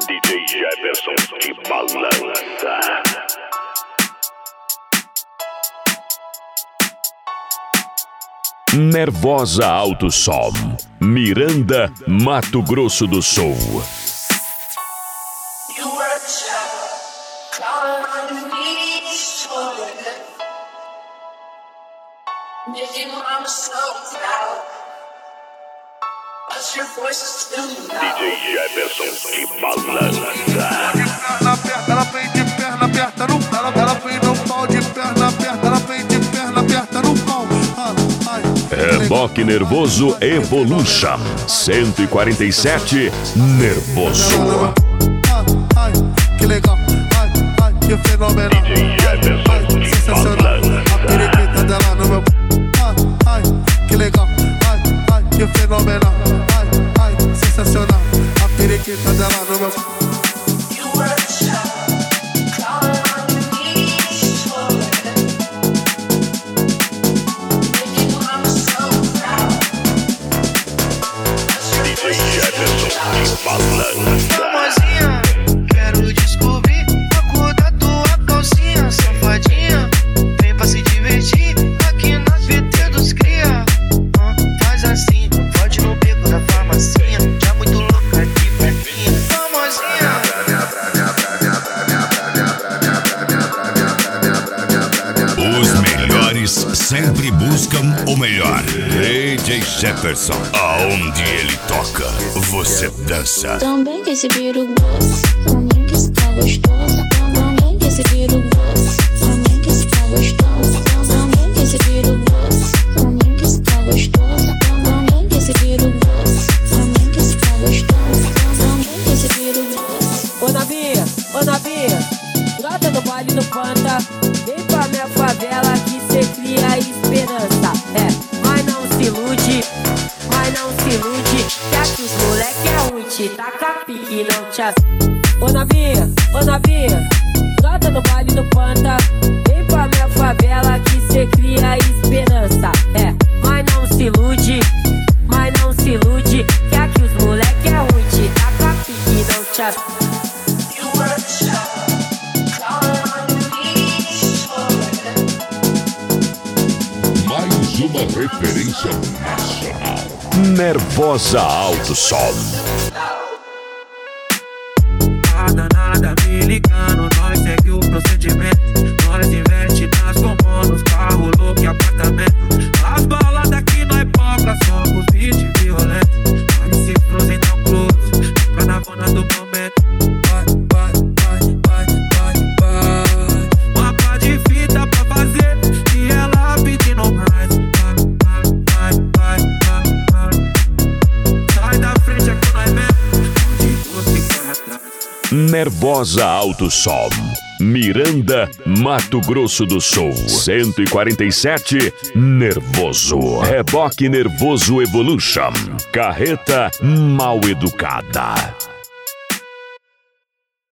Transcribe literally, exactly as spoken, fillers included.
D J Jefferson de balança. Nervosa Alto Som, Miranda, Mato Grosso do Sul. D J Jefferson de balança. Perna aperta, ela vem de perna aperta no pau. Ela vem no pau de perna aperta, ela vem de perna aperta no pau. Reboque Nervoso Evolution cento e quarenta e sete Nervoso. Ai, que legal, ai, ai, que fenomenal. D J Jefferson de Sensacional, a periquita dela no meu. Ai, ai, que legal, ai, ai, que fenomenal. Ai, ai, sensacional, a periquita dela no meu. Famosinha, quero descobrir a cor da tua calcinha. Safadinha, vem pra se divertir aqui na V T dos cria. ah, Faz assim, pode no beco da farmacinha. Já muito louca de perninha. Famosinha. Os melhores sempre buscam o melhor. D J Jefferson, aonde ele toca, você dança. Também que esse viro gosta, também que está gostoso. Também que esse viro gosta, também que está gostoso. Também que esse viro gosta, também que está gostoso. Também que esse viro gosta, também que está gostoso. Também que esse viro gosta. Ô Navia, ô Navia, brota no baile do Panta. Vem pra minha favela que cê cria esperança. É, mas não se ilude, mas não se ilude, que aqui os moleque é ruim, te taca pique, não te ass... Ô Navia, ô Navia, brota no baile do Panta. Vem pra minha favela que cê cria esperança. É, mas não se ilude, mas não se ilude, que aqui os moleque é ruim, te taca pique, não te ass... Mais uma referência nacional. Nervosa Alto Som. Nada, nada me ligando, nós segue o procedimento. Nós investe nas comunas, carro, louco e apartamento. As baladas que nós poca, somos beat violentos. Nós se cruzem não cruz, pra na vona do momento. Vai, vai, vai, vai, vai, vai. Mapa de fita pra fazer, e ela pedindo mais. Vai, vai, vai, vai, vai. Sai da frente é que nós mesmo, onde você quer atrás. Nervosa Alto Som, Miranda, Mato Grosso do Sul cento e quarenta e sete Nervoso. Reboque Nervoso Evolution, carreta mal educada.